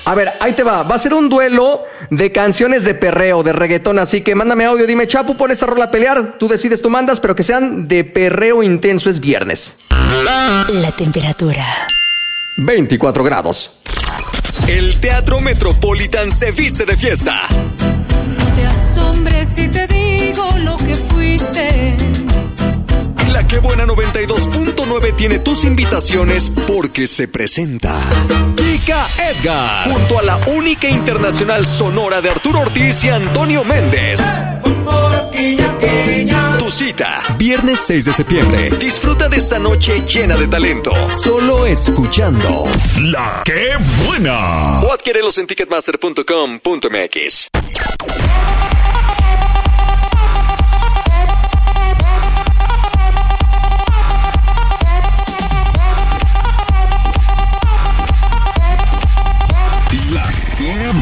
A ver, ahí te va. Va a ser un duelo de canciones de perreo, de reggaetón. Así que mándame audio, dime, Chapu, pon esta rola a pelear. Tú decides, tú mandas, pero que sean de perreo intenso. Es viernes. La temperatura. 24 grados. El Teatro Metropolitan se viste de fiesta. Te asombres si te digo lo que fuiste. La Que Buena 92.9 tiene tus invitaciones porque se presenta Kika Edgar junto a la única internacional sonora de Arturo Ortiz y Antonio Méndez. Tu cita, viernes 6 de septiembre. Disfruta de esta noche llena de talento. Solo escuchando La Que Buena. O adquiérelos en ticketmaster.com.mx.